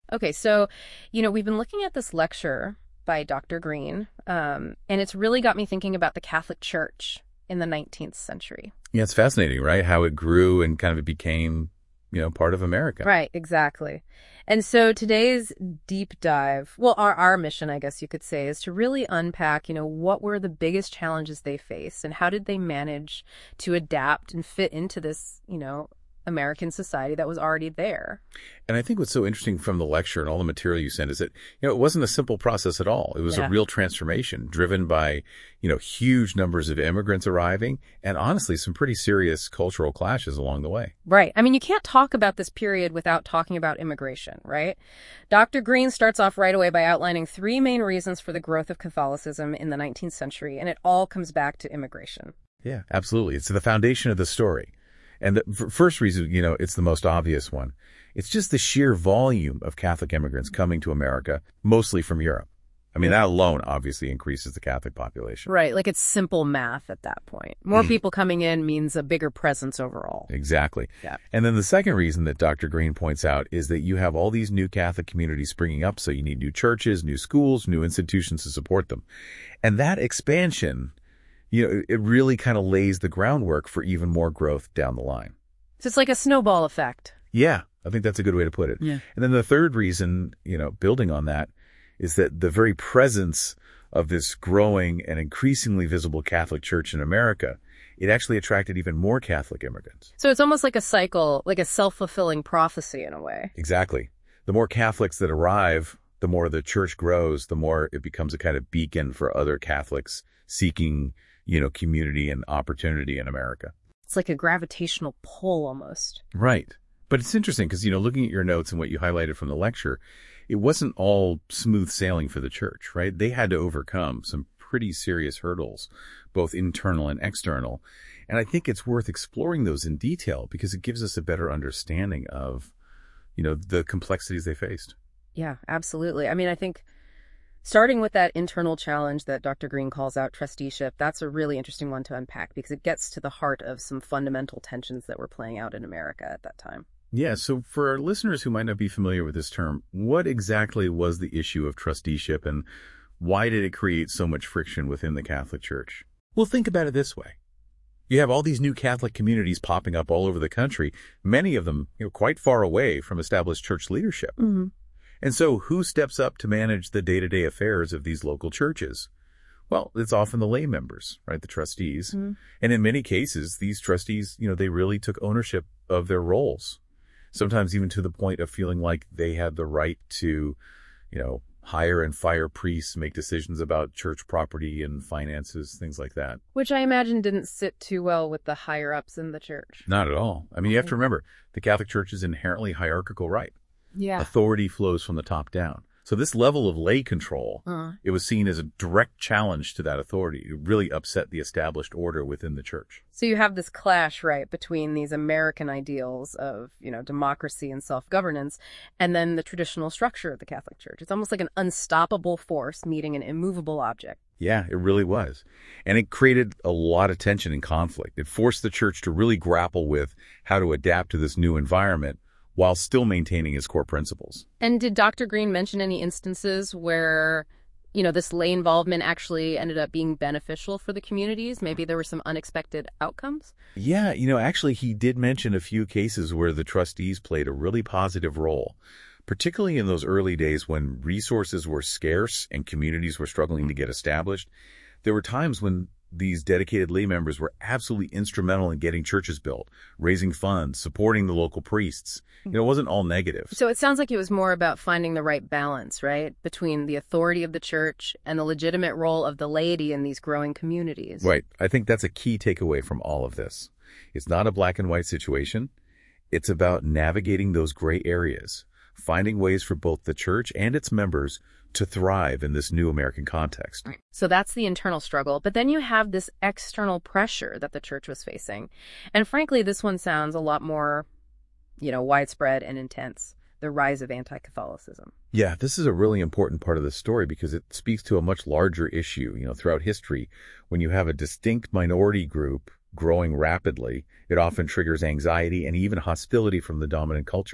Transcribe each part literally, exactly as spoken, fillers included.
Okay, so, you know, we've been looking at this lecture by Doctor Green, um, and it's really got me thinking about the Catholic Church in the nineteenth century. Yeah, it's fascinating, right? How it grew and kind of became, you know, part of America. Right, exactly. And so today's deep dive, well, our, our mission, I guess you could say, is to really unpack, you know, what were the biggest challenges they faced and how did they manage to adapt and fit into this, you know, American society that was already there. And I think what's so interesting from the lecture and all the material you sent is that, you know, it wasn't a simple process at all. It was Yeah. a real transformation driven by, you know, huge numbers of immigrants arriving and honestly some pretty serious cultural clashes along the way. Right. I mean, you can't talk about this period without talking about immigration, right? Doctor Green starts off right away by outlining three main reasons for the growth of Catholicism in the nineteenth century, and it all comes back to immigration. Yeah, absolutely. It's the foundation of the story. And the f- first reason, you know, it's the most obvious one. It's just the sheer volume of Catholic immigrants coming to America, mostly from Europe. I mean, that alone obviously increases the Catholic population. Right. Like it's simple math at that point. More people coming in means a bigger presence overall. Exactly. Yeah. And then the second reason that Doctor Green points out is that you have all these new Catholic communities springing up, so you need new churches, new schools, new institutions to support them. And that expansion, you know, it really kind of lays the groundwork for even more growth down the line. So it's like a snowball effect. Yeah, I think that's a good way to put it. Yeah. And then the third reason, you know, building on that, is that the very presence of this growing and increasingly visible Catholic Church in America, it actually attracted even more Catholic immigrants. So it's almost like a cycle, like a self-fulfilling prophecy in a way. Exactly. The more Catholics that arrive, the more the church grows, the more it becomes a kind of beacon for other Catholics seeking, you know, community and opportunity in America. It's like a gravitational pull almost. Right. But it's interesting because, you know, looking at your notes and what you highlighted from the lecture, it wasn't all smooth sailing for the church, right? They had to overcome some pretty serious hurdles, both internal and external. And I think it's worth exploring those in detail because it gives us a better understanding of, you know, the complexities they faced. Yeah, absolutely. I mean, I think starting with that internal challenge that Doctor Green calls out, trusteeship, that's a really interesting one to unpack because it gets to the heart of some fundamental tensions that were playing out in America at that time. Yeah, so for our listeners who might not be familiar with this term, what exactly was the issue of trusteeship and why did it create so much friction within the Catholic Church? Well, think about it this way. You have all these new Catholic communities popping up all over the country, many of them, you know, quite far away from established church leadership. Mm-hmm. And so who steps up to manage the day-to-day affairs of these local churches? Well, it's often the lay members, right, the trustees. Mm-hmm. And in many cases, these trustees, you know, they really took ownership of their roles. Sometimes even to the point of feeling like they had the right to, you know, hire and fire priests, make decisions about church property and finances, things like that. Which I imagine didn't sit too well with the higher-ups in the church. Not at all. I mean, you have to remember, the Catholic Church is inherently hierarchical, right? Yeah. Authority flows from the top down. So this level of lay control, Uh, it was seen as a direct challenge to that authority. It really upset the established order within the church. so you have this clash, right, between these American ideals of, you know, democracy and self-governance and then the traditional structure of the Catholic Church. It's almost like an unstoppable force meeting an immovable object. Yeah, it really was. And it created a lot of tension and conflict. It forced the church to really grapple with how to adapt to this new environment while still maintaining its core principles. And did Doctor Green mention any instances where, you know, this lay involvement actually ended up being beneficial for the communities? Maybe there were some unexpected outcomes? Yeah, you know, actually, he did mention a few cases where the trustees played a really positive role, particularly in those early days when resources were scarce and communities were struggling to get established. There were times when these dedicated lay members were absolutely instrumental in getting churches built, raising funds, supporting the local priests. You know, it wasn't all negative. So it sounds like it was more about finding the right balance, right, between the authority of the church and the legitimate role of the laity in these growing communities. Right. I think that's a key takeaway from all of this. It's not a black and white situation. It's about navigating those gray areas, finding ways for both the church and its members to thrive in this new American context. So that's the internal struggle. But then you have this external pressure that the church was facing. And frankly, this one sounds a lot more, you know, widespread and intense. The rise of anti-Catholicism. Yeah, this is a really important part of the story because it speaks to a much larger issue. You know, throughout history, when you have a distinct minority group growing rapidly, it often triggers anxiety and even hostility from the dominant culture.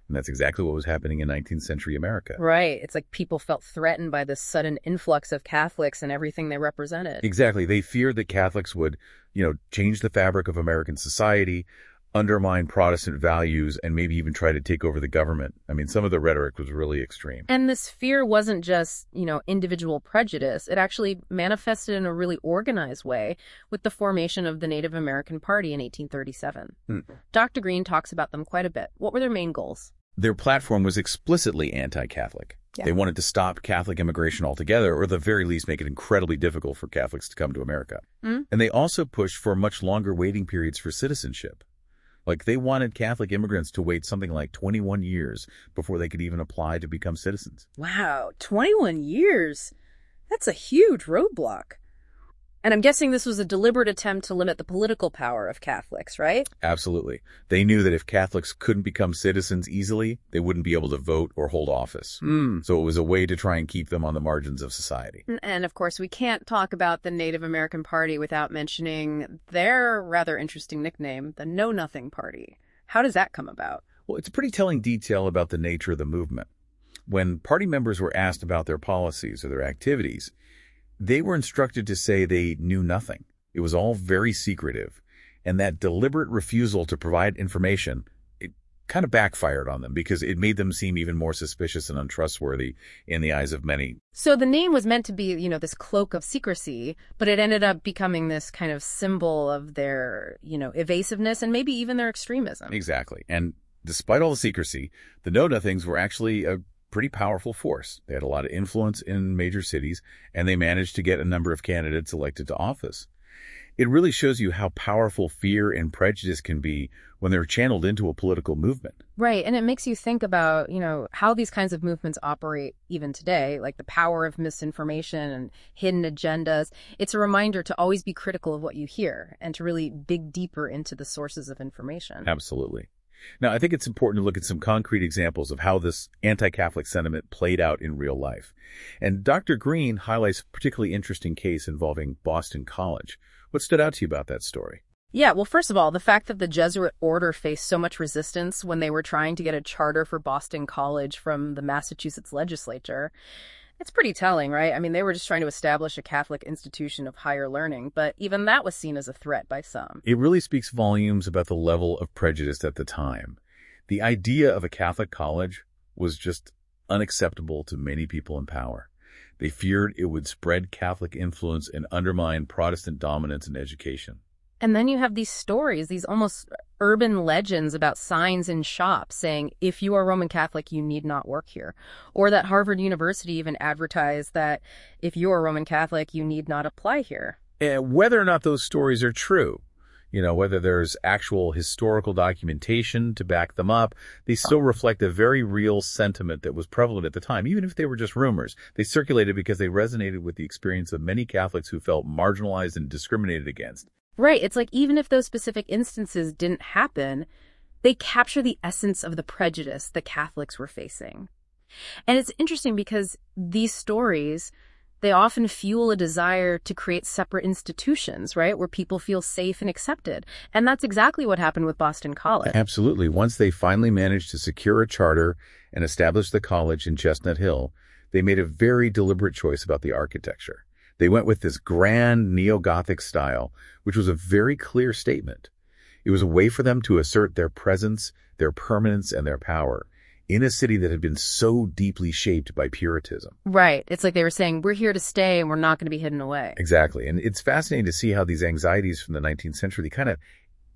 And that's exactly what was happening in nineteenth century America. Right. It's like people felt threatened by this sudden influx of Catholics and everything they represented. Exactly. They feared that Catholics would, you know, change the fabric of American society, undermine Protestant values, and maybe even try to take over the government. I mean, some of the rhetoric was really extreme. And this fear wasn't just, you know, individual prejudice. It actually manifested in a really organized way with the formation of the Native American Party in eighteen thirty-seven. Hmm. Doctor Green talks about them quite a bit. What were their main goals? Their platform was explicitly anti-Catholic. Yeah. They wanted to stop Catholic immigration altogether, or at the very least make it incredibly difficult for Catholics to come to America. Hmm? And they also pushed for much longer waiting periods for citizenship. Like, they wanted Catholic immigrants to wait something like twenty-one years before they could even apply to become citizens. Wow, twenty-one years? That's a huge roadblock. And I'm guessing this was a deliberate attempt to limit the political power of Catholics, right? Absolutely. They knew that if Catholics couldn't become citizens easily, they wouldn't be able to vote or hold office. Mm. So it was a way to try and keep them on the margins of society. And, of course, we can't talk about the Native American Party without mentioning their rather interesting nickname, the Know Nothing Party. How does that come about? Well, it's a pretty telling detail about the nature of the movement. When party members were asked about their policies or their activities, they were instructed to say they knew nothing. It was all very secretive. And that deliberate refusal to provide information, it kind of backfired on them because it made them seem even more suspicious and untrustworthy in the eyes of many. So the name was meant to be, you know, this cloak of secrecy, but it ended up becoming this kind of symbol of their, you know, evasiveness and maybe even their extremism. Exactly. And despite all the secrecy, the Know-Nothings were actually a pretty powerful force. They had a lot of influence in major cities, and they managed to get a number of candidates elected to office. It really shows you how powerful fear and prejudice can be when they're channeled into a political movement. Right, and it makes you think about, you know, how these kinds of movements operate even today, like the power of misinformation and hidden agendas. It's a reminder to always be critical of what you hear and to really dig deeper into the sources of information. Absolutely. Now, I think it's important to look at some concrete examples of how this anti-Catholic sentiment played out in real life. And Doctor Green highlights a particularly interesting case involving Boston College. What stood out to you about that story? Yeah, well, first of all, the fact that the Jesuit order faced so much resistance when they were trying to get a charter for Boston College from the Massachusetts legislature, it's pretty telling, right? I mean, they were just trying to establish a Catholic institution of higher learning, but even that was seen as a threat by some. It really speaks volumes about the level of prejudice at the time. The idea of a Catholic college was just unacceptable to many people in power. They feared it would spread Catholic influence and undermine Protestant dominance in education. And then you have these stories, these almost urban legends about signs in shops saying, if you are Roman Catholic, you need not work here. Or that Harvard University even advertised that if you are Roman Catholic, you need not apply here. And whether or not those stories are true, you know, whether there's actual historical documentation to back them up, they still reflect a very real sentiment that was prevalent at the time, even if they were just rumors. They circulated because they resonated with the experience of many Catholics who felt marginalized and discriminated against. Right. It's like even if those specific instances didn't happen, they capture the essence of the prejudice the Catholics were facing. And it's interesting because these stories, they often fuel a desire to create separate institutions, right, where people feel safe and accepted. And that's exactly what happened with Boston College. Absolutely. Once they finally managed to secure a charter and establish the college in Chestnut Hill, they made a very deliberate choice about the architecture. They went with this grand neo-Gothic style, which was a very clear statement. It was a way for them to assert their presence, their permanence, and their power in a city that had been so deeply shaped by Puritanism. Right. It's like they were saying, we're here to stay and we're not going to be hidden away. Exactly. And it's fascinating to see how these anxieties from the nineteenth century kind of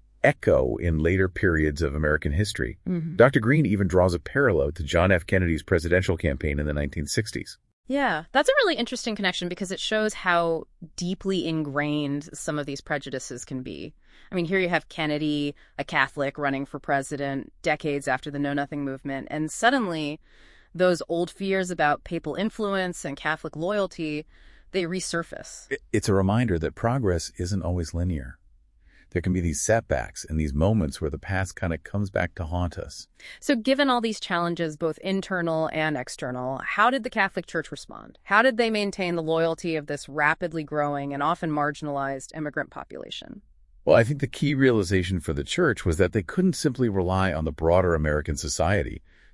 echo in later periods of American history. Mm-hmm. Doctor Green even draws a parallel to John F. Kennedy's presidential campaign in the nineteen sixties. Yeah, that's a really interesting connection because it shows how deeply ingrained some of these prejudices can be. I mean, here you have Kennedy, a Catholic, running for president decades after the Know Nothing movement, and suddenly those old fears about papal influence and Catholic loyalty, they resurface. It's a reminder that progress isn't always linear. There can be these setbacks and these moments where the past kind of comes back to haunt us. So given all these challenges, both internal and external, how did the Catholic Church respond? How did they maintain the loyalty of this rapidly growing and often marginalized immigrant population? Well, I think the key realization for the Church was that they couldn't simply rely on the broader American society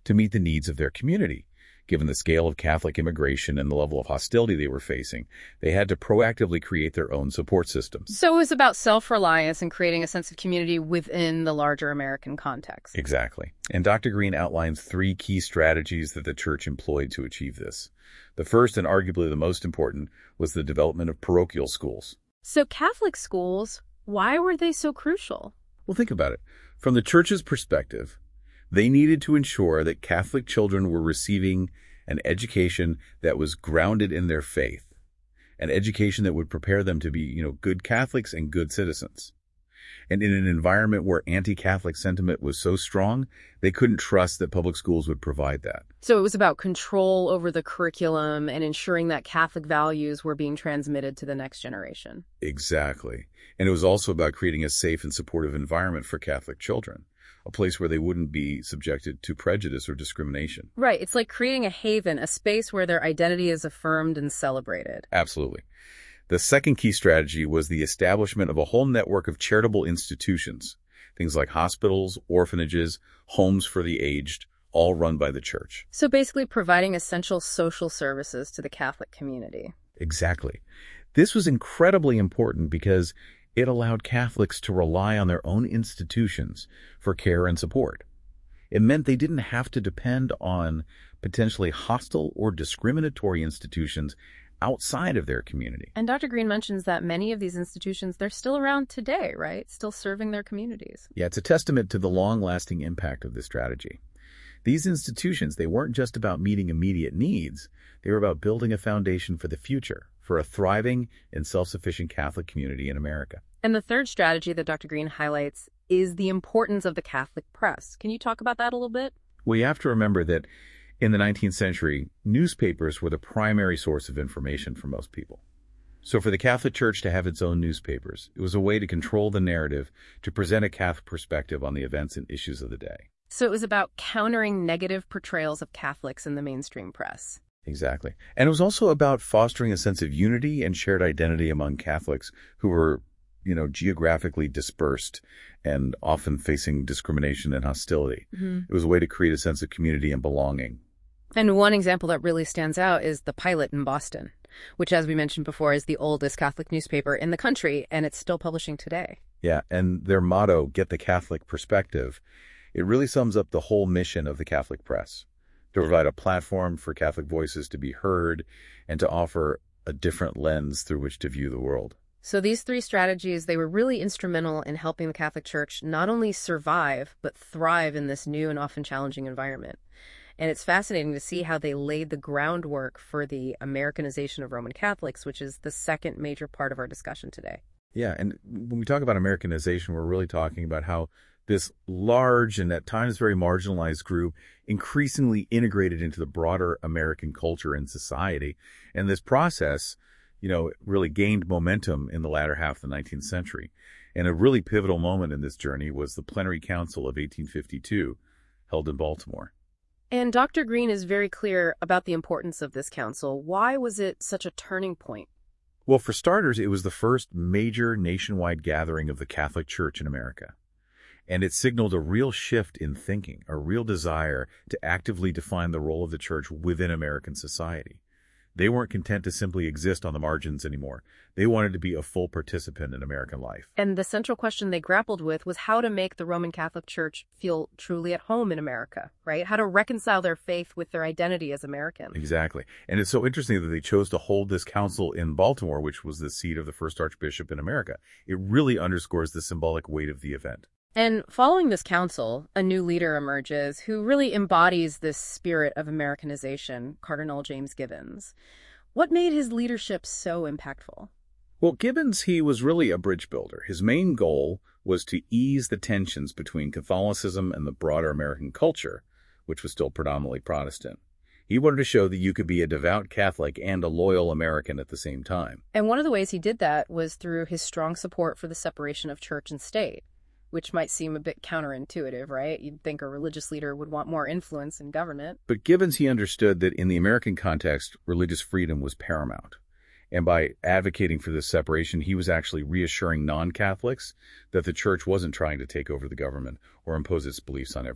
to meet the needs of their community. Given the scale of Catholic immigration and the level of hostility they were facing, they had to proactively create their own support systems. So it was about self-reliance and creating a sense of community within the larger American context. Exactly. And Doctor Green outlines three key strategies that the church employed to achieve this. The first, and arguably the most important, was the development of parochial schools. So Catholic schools, why were they so crucial? Well, think about it. From the church's perspective, they needed to ensure that Catholic children were receiving an education that was grounded in their faith, an education that would prepare them to be, you know, good Catholics and good citizens. And in an environment where anti-Catholic sentiment was so strong, they couldn't trust that public schools would provide that. So it was about control over the curriculum and ensuring that Catholic values were being transmitted to the next generation. Exactly. And it was also about creating a safe and supportive environment for Catholic children, a place where they wouldn't be subjected to prejudice or discrimination. Right. It's like creating a haven, a space where their identity is affirmed and celebrated. Absolutely. The second key strategy was the establishment of a whole network of charitable institutions, things like hospitals, orphanages, homes for the aged, all run by the church. So basically providing essential social services to the Catholic community. Exactly. This was incredibly important because it allowed Catholics to rely on their own institutions for care and support. It meant they didn't have to depend on potentially hostile or discriminatory institutions outside of their community. And Doctor Green mentions that many of these institutions, they're still around today, right? Still serving their communities. Yeah, it's a testament to the long-lasting impact of this strategy. These institutions, they weren't just about meeting immediate needs. They were about building a foundation for the future, for a thriving and self-sufficient Catholic community in America. And the third strategy that Doctor Green highlights is the importance of the Catholic press. Can you talk about that a little bit? Well, you have to remember that in the nineteenth century, newspapers were the primary source of information for most people. So for the Catholic Church to have its own newspapers, it was a way to control the narrative, to present a Catholic perspective on the events and issues of the day. So it was about countering negative portrayals of Catholics in the mainstream press. Exactly. And it was also about fostering a sense of unity and shared identity among Catholics who were, you know, geographically dispersed and often facing discrimination and hostility. Mm-hmm. It was a way to create a sense of community and belonging. And one example that really stands out is the Pilot in Boston, which, as we mentioned before, is the oldest Catholic newspaper in the country, and it's still publishing today. Yeah, and their motto, Get the Catholic Perspective, it really sums up the whole mission of the Catholic press, to provide a platform for Catholic voices to be heard and to offer a different lens through which to view the world. So these three strategies, they were really instrumental in helping the Catholic Church not only survive, but thrive in this new and often challenging environment. And it's fascinating to see how they laid the groundwork for the Americanization of Roman Catholics, which is the second major part of our discussion today. Yeah, and when we talk about Americanization, we're really talking about how this large and at times very marginalized group increasingly integrated into the broader American culture and society. And this process, you know, really gained momentum in the latter half of the nineteenth century. And a really pivotal moment in this journey was the Plenary Council of eighteen fifty-two, held in Baltimore. And Doctor Green is very clear about the importance of this council. Why was it such a turning point? Well, for starters, it was the first major nationwide gathering of the Catholic Church in America. And it signaled a real shift in thinking, a real desire to actively define the role of the church within American society. They weren't content to simply exist on the margins anymore. They wanted to be a full participant in American life. And the central question they grappled with was how to make the Roman Catholic Church feel truly at home in America, right? How to reconcile their faith with their identity as American. Exactly. And it's so interesting that they chose to hold this council in Baltimore, which was the seat of the first archbishop in America. It really underscores the symbolic weight of the event. And following this council, a new leader emerges who really embodies this spirit of Americanization, Cardinal James Gibbons. What made his leadership so impactful? Well, Gibbons, he was really a bridge builder. His main goal was to ease the tensions between Catholicism and the broader American culture, which was still predominantly Protestant. He wanted to show that you could be a devout Catholic and a loyal American at the same time. And one of the ways he did that was through his strong support for the separation of church and state, which might seem a bit counterintuitive, right? You'd think a religious leader would want more influence in government. But Gibbons, he understood that in the American context, religious freedom was paramount. And by advocating for this separation, he was actually reassuring non-Catholics that the church wasn't trying to take over the government or impose its beliefs on everyone.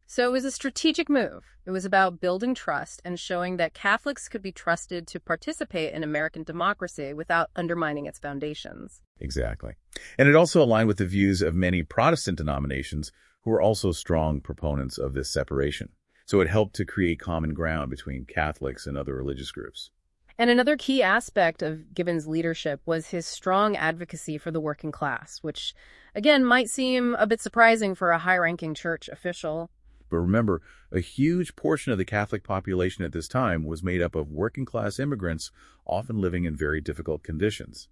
So it was a strategic move. It was about building trust and showing that Catholics could be trusted to participate in American democracy without undermining its foundations. Exactly. And it also aligned with the views of many Protestant denominations who were also strong proponents of this separation. So it helped to create common ground between Catholics and other religious groups. And another key aspect of Gibbons' leadership was his strong advocacy for the working class, which, again, might seem a bit surprising for a high-ranking church official. But remember, a huge portion of the Catholic population at this time was made up of working-class immigrants, often living in very difficult conditions.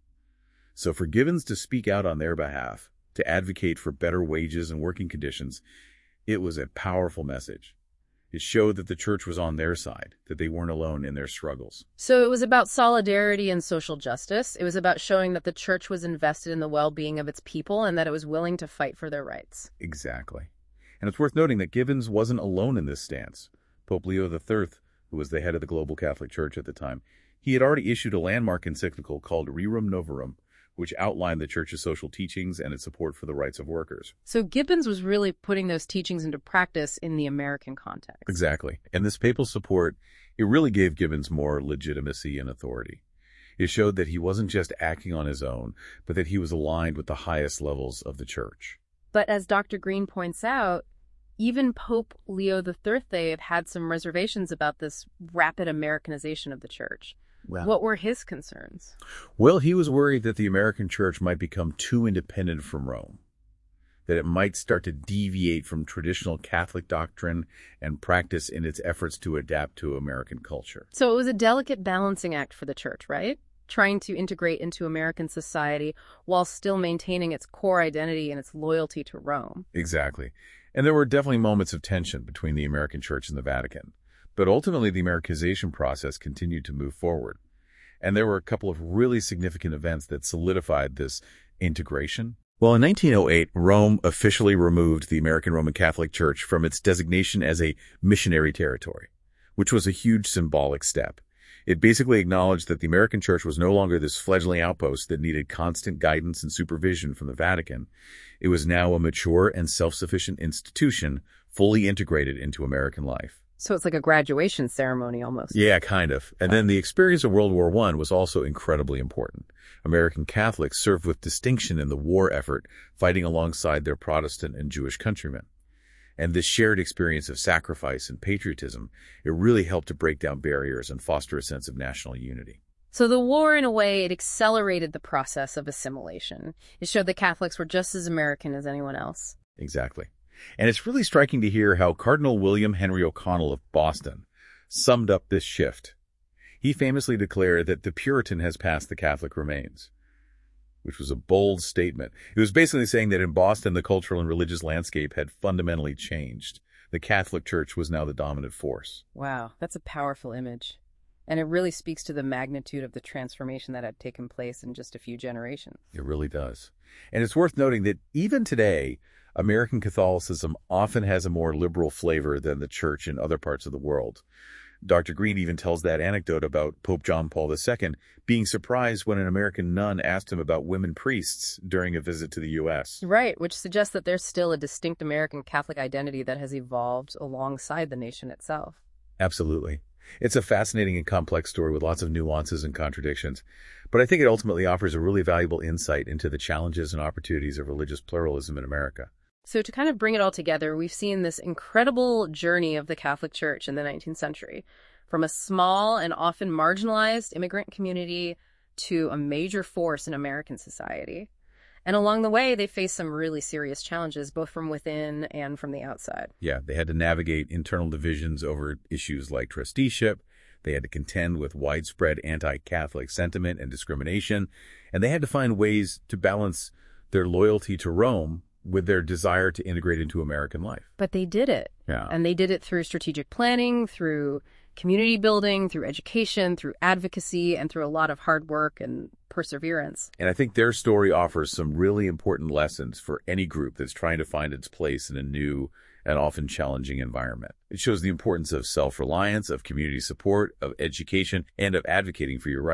So for Gibbons to speak out on their behalf, to advocate for better wages and working conditions, it was a powerful message. It showed that the church was on their side, that they weren't alone in their struggles. So it was about solidarity and social justice. It was about showing that the church was invested in the well-being of its people and that it was willing to fight for their rights. Exactly. And it's worth noting that Gibbons wasn't alone in this stance. Pope Leo the Third, who was the head of the global Catholic Church at the time, he had already issued a landmark encyclical called Rerum Novarum, which outlined the church's social teachings and its support for the rights of workers. So Gibbons was really putting those teachings into practice in the American context. Exactly. And this papal support, it really gave Gibbons more legitimacy and authority. It showed that he wasn't just acting on his own, but that he was aligned with the highest levels of the church. But as Doctor Green points out, even Pope Leo the Third had some reservations about this rapid Americanization of the church. Well, what were his concerns? Well, he was worried that the American church might become too independent from Rome, that it might start to deviate from traditional Catholic doctrine and practice in its efforts to adapt to American culture. So it was a delicate balancing act for the church, right? Trying to integrate into American society while still maintaining its core identity and its loyalty to Rome. Exactly. And there were definitely moments of tension between the American church and the Vatican. But ultimately, the Americanization process continued to move forward. And there were a couple of really significant events that solidified this integration. Well, in nineteen oh eight, Rome officially removed the American Roman Catholic Church from its designation as a missionary territory, which was a huge symbolic step. It basically acknowledged that the American church was no longer this fledgling outpost that needed constant guidance and supervision from the Vatican. It was now a mature and self-sufficient institution, fully integrated into American life. So it's like a graduation ceremony almost. Yeah, kind of. And then the experience of World War One was also incredibly important. American Catholics served with distinction in the war effort, fighting alongside their Protestant and Jewish countrymen. And this shared experience of sacrifice and patriotism, it really helped to break down barriers and foster a sense of national unity. So the war, in a way, it accelerated the process of assimilation. It showed that Catholics were just as American as anyone else. Exactly. And it's really striking to hear how Cardinal William Henry O'Connell of Boston summed up this shift. He famously declared that the Puritan has passed the Catholic remains, which was a bold statement. It was basically saying that in Boston, the cultural and religious landscape had fundamentally changed. The Catholic Church was now the dominant force. Wow, that's a powerful image. And it really speaks to the magnitude of the transformation that had taken place in just a few generations. It really does. And it's worth noting that even today, American Catholicism often has a more liberal flavor than the church in other parts of the world. Doctor Green even tells that anecdote about Pope John Paul the Second being surprised when an American nun asked him about women priests during a visit to the U S. Right, which suggests that there's still a distinct American Catholic identity that has evolved alongside the nation itself. Absolutely. It's a fascinating and complex story with lots of nuances and contradictions, but I think it ultimately offers a really valuable insight into the challenges and opportunities of religious pluralism in America. So to kind of bring it all together, we've seen this incredible journey of the Catholic Church in the nineteenth century, from a small and often marginalized immigrant community to a major force in American society. And along the way, they faced some really serious challenges, both from within and from the outside. Yeah, they had to navigate internal divisions over issues like trusteeship. They had to contend with widespread anti-Catholic sentiment and discrimination. And they had to find ways to balance their loyalty to Rome with their desire to integrate into American life. But they did it. Yeah. And they did it through strategic planning, through community building, through education, through advocacy, and through a lot of hard work and perseverance. And I think their story offers some really important lessons for any group that's trying to find its place in a new and often challenging environment. It shows the importance of self-reliance, of community support, of education, and of advocating for your rights.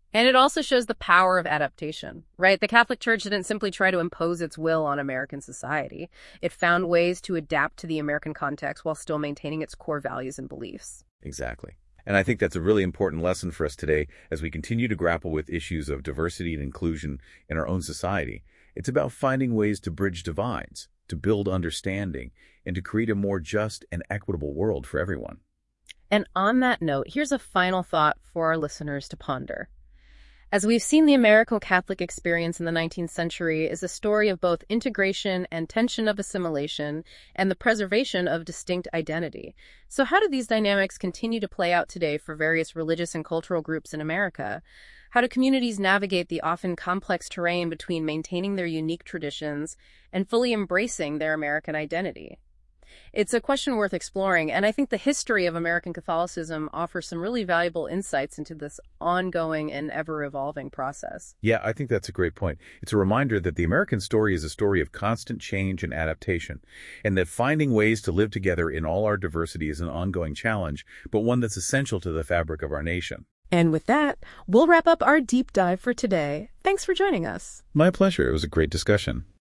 And it also shows the power of adaptation, right? The Catholic Church didn't simply try to impose its will on American society. It found ways to adapt to the American context while still maintaining its core values and beliefs. Exactly. And I think that's a really important lesson for us today as we continue to grapple with issues of diversity and inclusion in our own society. It's about finding ways to bridge divides, to build understanding, and to create a more just and equitable world for everyone. And on that note, here's a final thought for our listeners to ponder. As we've seen, the American Catholic experience in the nineteenth century is a story of both integration and tension of assimilation and the preservation of distinct identity. So how do these dynamics continue to play out today for various religious and cultural groups in America? How do communities navigate the often complex terrain between maintaining their unique traditions and fully embracing their American identity? It's a question worth exploring, and I think the history of American Catholicism offers some really valuable insights into this ongoing and ever-evolving process. Yeah, I think that's a great point. It's a reminder that the American story is a story of constant change and adaptation, and that finding ways to live together in all our diversity is an ongoing challenge, but one that's essential to the fabric of our nation. And with that, we'll wrap up our deep dive for today. Thanks for joining us. My pleasure. It was a great discussion.